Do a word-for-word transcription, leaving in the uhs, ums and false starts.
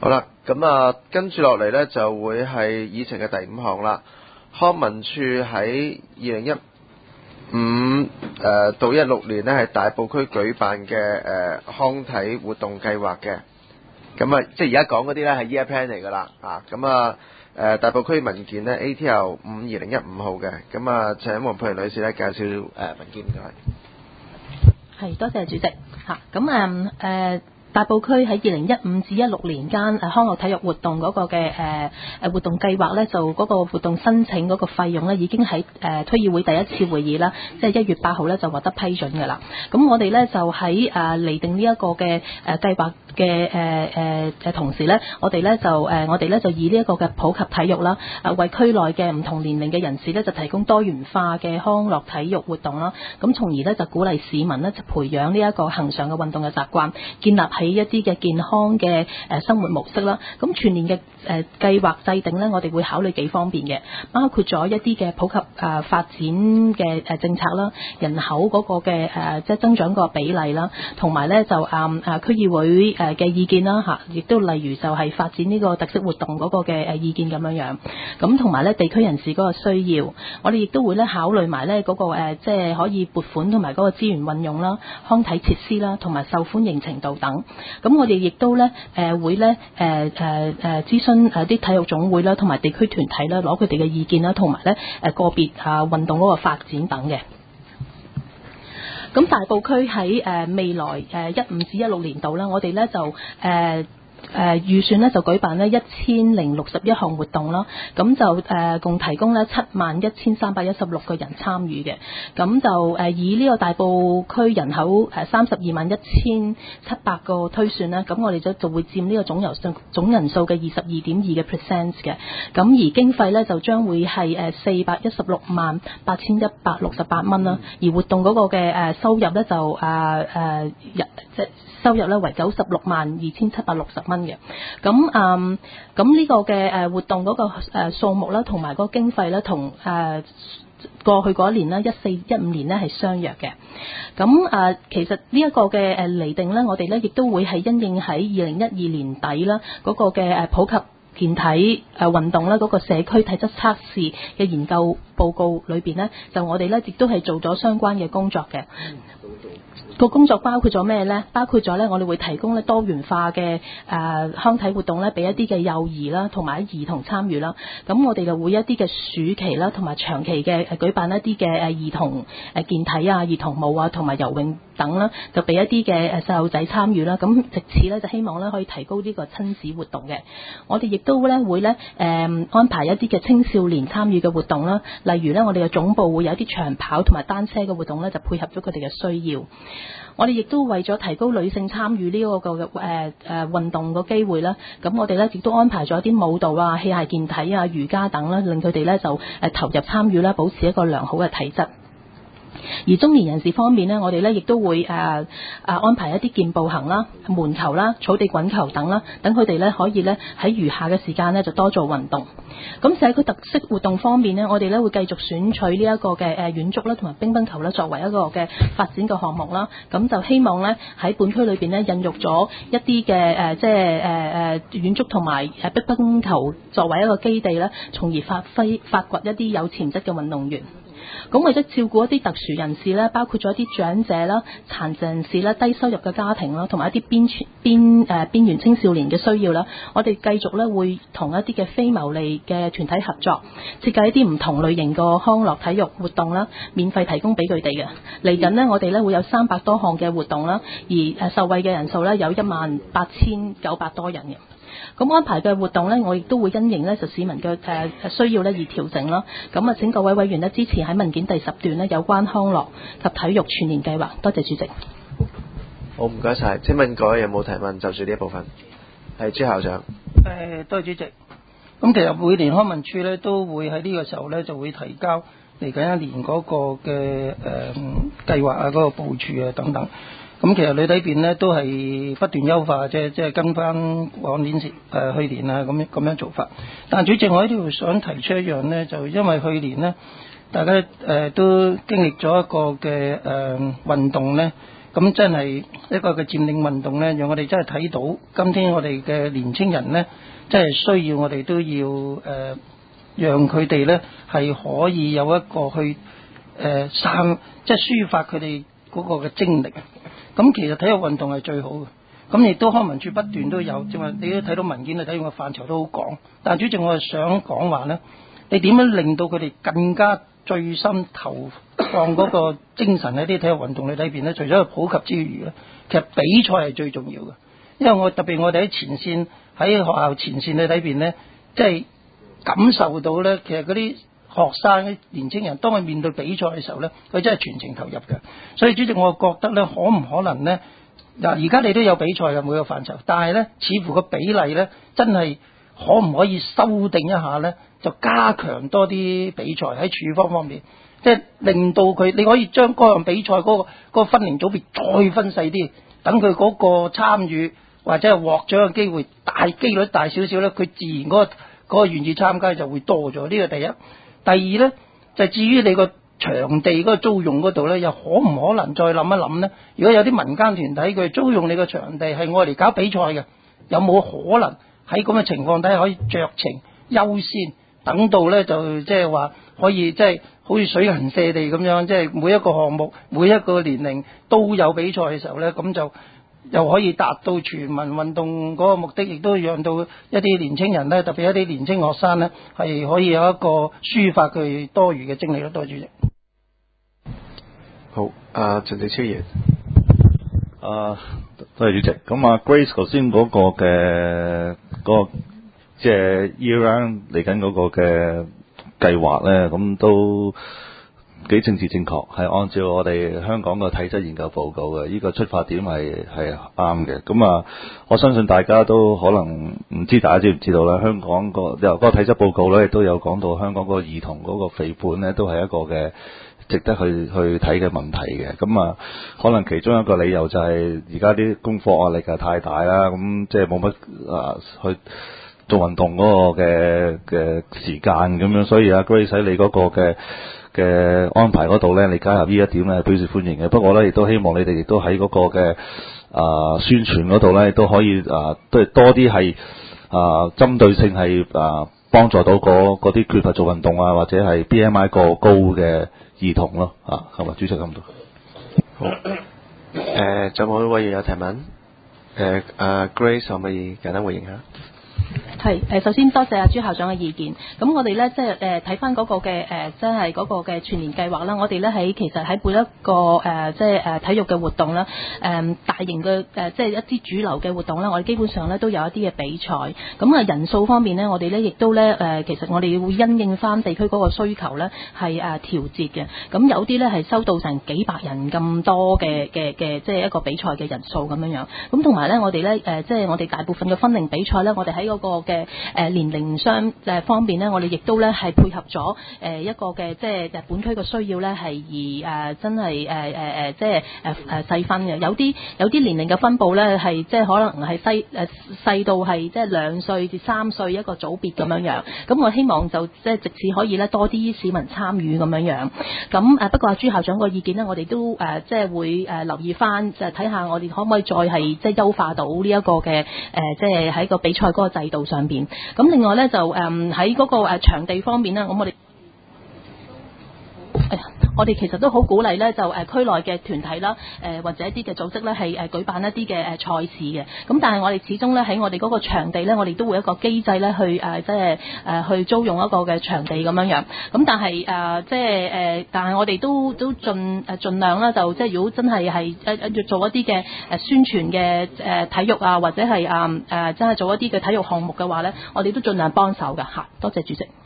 好啦，咁啊，跟住落嚟呢，就會係議程嘅第五項啦。康文署喺二零一五誒到一六年呢，係大埔區舉辦嘅誒、呃、康體活動計劃嘅。咁啊，即係而家講嗰啲呢，係 year plan 嚟㗎啦。啊，咁啊誒大埔區文件呢 A T L 五二零一五號嘅。咁啊，請黃佩玲女士呢介紹誒文件就係。 係，多謝主席嚇。咁啊誒。大埔區喺二零一五至一六年間誒康樂體育活動嗰個嘅誒誒活動計劃咧，就嗰個活動申請嗰個費用咧，已經喺誒區議會第一次會議啦，即係一月八號咧就獲得批准㗎啦。咁我哋咧就喺誒釐定呢一個嘅誒計劃嘅誒誒嘅同時咧，我哋咧就誒我哋咧就以呢一個嘅普及體育啦，誒為區內嘅唔同年齡嘅人士咧就提供多元化嘅康樂體育活動啦。咁從而咧就鼓勵市民咧就培養呢一個恆常嘅運動嘅習慣，建立喺一啲嘅健康嘅誒生活模式啦。咁全年嘅誒計劃制定咧，我哋會考慮幾方面嘅，包括咗一啲嘅普及誒發展嘅誒政策啦，人口嗰個嘅誒即係增長個比例啦，同埋咧就誒誒區議會誒嘅意見啦嚇，亦都例如就係發展呢個特色活動嗰個嘅誒意見咁樣樣。咁同埋咧地區人士嗰個需要，我哋亦都會咧考慮埋咧嗰個誒即係可以撥款同埋嗰個資源運用啦、康體設施啦，同埋受歡迎程度等。咁我哋亦都咧誒會咧誒誒誒諮詢誒啲體育總會啦，同埋地區團體啦，攞佢哋嘅意見啦，同埋咧誒個別啊運動嗰個發展等嘅。咁大埔區喺誒未來誒一五至一六年度啦，我哋咧就誒。呃誒、呃、預算咧就舉辦呢一千零六十一項活動啦，咁就誒、呃、共提供咧七萬一千三百一十六個人參與嘅，咁就誒、呃、以呢個大埔區人口誒三十二萬一千七百個推算啦，咁我哋就就會佔呢個總人數總人數嘅二十二點二嘅 percent 嘅，咁而經費咧就將會係誒四百一十六萬八千一百六十八蚊啦，而活動嗰個嘅誒收入咧就誒誒日即係收入咧為九十六萬二千七百六十蚊嘅，咁嗯咁呢個嘅誒活動嗰個誒數目啦，同埋嗰個經費咧，同誒過去嗰一年啦，一四一五年咧係相若嘅。咁誒其實呢一個嘅誒釐定咧，我哋咧亦都會係因應喺二零一二年底啦嗰個嘅誒普及健體誒運動啦嗰個社區體質測試嘅研究報告裏邊咧，就我哋咧亦都係做咗相關嘅工作嘅。個工作包括咗咩呢？包括咗咧，我哋會提供咧多元化嘅誒、呃、康體活動咧，俾一啲嘅幼兒啦，同埋兒童參與啦。咁我哋就會一啲嘅暑期啦，同埋長期嘅誒舉辦一啲嘅誒兒童誒健體啊、兒童舞啊，同埋游泳等啦，就俾一啲嘅誒細路仔參與啦。咁藉此咧就希望咧可以提高呢個親子活動嘅。我哋亦都咧會咧誒、呃、安排一啲嘅青少年參與嘅活動啦，例如咧我哋嘅總部會有一啲長跑同埋單車嘅活動咧，就配合咗佢哋嘅需要。我哋亦都為咗提高女性參與呢個嘅誒誒運動個機會啦，咁我哋咧亦都安排咗一啲舞蹈啊、器械健體啊、瑜伽等啦，令佢哋咧就誒投入參與啦，保持一個良好嘅體質。而中年人士方面呢，我哋咧亦都會誒誒、呃、安排一啲健步行啦、門球啦、草地滾球等啦，等佢哋咧可以咧喺餘下嘅時間咧就多做運動。咁社區特色活動方面呢，我哋咧會繼續選取呢一個嘅誒遠足啦同埋乒乓球啦作為一個嘅發展嘅項目啦。咁就希望咧喺本區裏邊咧孕育咗一啲嘅誒即係誒誒遠足同埋誒乒乓球作為一個基地咧，從而發揮發掘一啲有潛質嘅運動員。咁為咗照顧一啲特殊人士咧，包括咗一啲長者啦、殘疾人士啦、低收入嘅家庭啦，同埋一啲邊邊誒邊緣青少年嘅需要啦，我哋繼續咧會同一啲嘅非牟利嘅團體合作，設計一啲唔同類型嘅康樂體育活動啦，免費提供俾佢哋嘅。嚟緊呢，我哋咧會有三百多項嘅活動啦，而誒受惠嘅人數咧有一萬八千九百多人嘅。咁安排嘅活動呢，我亦都會因應呢就市民嘅誒需要呢而調整啦。咁啊，請各位委員呢支持喺文件第十段呢有關康樂及體育全年計劃。多謝主席。 好，唔該晒。請問各位有冇提問就住呢一部分？係朱校長。 誒，多謝主席。咁其實每年康文署呢都會喺呢個時候呢就會提交嚟緊一年嗰個嘅誒計劃啊、嗰、嗰個部署啊等等。咁其實你睇邊咧都係不斷優化啫，即係跟翻往年時誒去年啊咁樣咁樣做法。但主席，我喺呢度想提出一樣咧，就因為去年呢，大家誒、呃、都經歷咗一個嘅誒、呃、運動咧咁真係一個嘅佔領運動咧，讓我哋真係睇到今天我哋嘅年青人咧，真係需要我哋都要誒、呃，讓佢哋咧係可以有一個去誒散，即係抒發佢哋嗰個嘅精力。咁其實體育運動係最好嘅，咁亦都康文署不斷都有，正話你都睇到文件，你睇到個範疇都好廣。但係主席，我係想講話咧，你點樣令到佢哋更加最深投放嗰個精神喺啲體育運動裏邊咧？除咗普及之餘咧，其實比賽係最重要嘅。因為我特別我哋喺前線，喺學校前線裏邊咧，即係感受到咧，其實嗰啲學生啲年青人當佢面對比賽嘅時候咧，佢真係全程投入嘅。所以主席，我覺得咧，可唔可能咧？嗱，而家你都有比賽嘅每個範疇，但係咧，似乎個比例咧，真係可唔可以修訂一下咧？就加強多啲比賽喺處方方面，即係令到佢你可以將嗰樣比賽嗰個嗰個分齡組別再分細啲，等佢嗰個參與或者係獲獎嘅機會大機率大少少咧，佢自然嗰個嗰個願意參加就會多咗。呢個第一。第二咧，就至於你個場地嗰個租用嗰度咧，又可唔可能再諗一諗咧？如果有啲民間團體佢租用你個場地係愛嚟搞比賽嘅，有冇可能喺咁嘅情況底下可以酌情優先，等到咧就即係話可以即係好似水銀瀉地咁樣，即係每一個項目每一個年齡都有比賽嘅時候咧，咁就又可以達到全民運動嗰個目的，亦都讓到一啲年青人咧，特別一啲年青學生咧，係可以有一個抒發佢多餘嘅精力咯。多謝主席。 好，啊陳志超爺。 啊，多謝主席。咁啊 Grace 頭先嗰個嘅嗰個即係 year round 嚟緊嗰個嘅計劃咧，咁都幾政治正確，係按照我哋香港個體質研究報告嘅，呢個出發點係係啱嘅。咁啊，我相信大家都可能唔知，大家知唔知道啦？香港個由嗰個體質報告咧，亦都有講到香港個兒童嗰個肥胖咧，都係一個嘅值得去去睇嘅問題嘅。咁啊，可能其中一個理由就係而家啲功課壓力係太大啦，咁即係冇乜啊去做運動嗰個嘅嘅時間咁樣，所以啊 Grace 喺你嗰個嘅嘅安排嗰度咧，你加入呢一點咧，表示歡迎嘅。不過咧，亦都希望你哋亦都喺嗰個嘅啊宣傳嗰度咧，亦都可以啊，都係多啲係啊針對性係啊幫助到嗰嗰啲缺乏做運動啊，或者係 B M I 過高嘅兒童咯啊，係嘛？主席咁多。 好。誒，仲有冇委員有提問？誒，阿 Grace 可唔可以簡單回應下？ 係誒，首先多謝阿朱校長嘅意見。咁我哋咧即係誒睇翻嗰個嘅誒，即係嗰個嘅全年計劃啦。我哋咧喺其實喺每一個誒，即係誒體育嘅活動啦，誒大型嘅誒，即係一啲主流嘅活動啦，我哋基本上咧都有一啲嘅比賽。咁啊人數方面咧，我哋咧亦都咧誒，其實我哋會因應翻地區嗰個需求咧係誒調節嘅。咁有啲咧係收到成幾百人咁多嘅嘅嘅，即係一個比賽嘅人數咁樣樣。咁同埋咧，我哋咧誒，即係我哋大部分嘅分齡比賽咧，我哋喺嗰個嘅嘅誒年齡相誒方面咧，我哋亦都咧係配合咗誒一個嘅即係本區嘅需要咧，係而誒真係誒誒誒即係誒誒細分嘅。有啲有啲年齡嘅分佈咧係即係可能係細誒細到係即係兩歲至三歲一個組別咁樣樣。咁我希望就即係藉此可以咧多啲市民參與咁樣樣。咁誒不過阿朱校長個意見咧，我哋都誒即係會誒留意翻，就係睇下我哋可唔可以再係即係優化到呢一個嘅誒即係喺個比賽嗰個制度上邊。咁另外咧就誒喺嗰個誒場地方面咧，咁我哋誒我哋其實都好鼓勵咧，就誒區內嘅團體啦，誒或者一啲嘅組織咧係誒舉辦一啲嘅誒賽事嘅。咁但係我哋始終咧喺我哋嗰個場地咧，我哋都會有一個機制咧去誒即係誒去租用一個嘅場地咁樣樣。咁但係誒即係誒，但係我哋都都盡誒盡量啦，就即係如果真係係誒誒做一啲嘅誒宣傳嘅誒體育啊，或者係誒誒真係做一啲嘅體育項目嘅話咧，我哋都盡量幫手㗎嚇。多謝主席。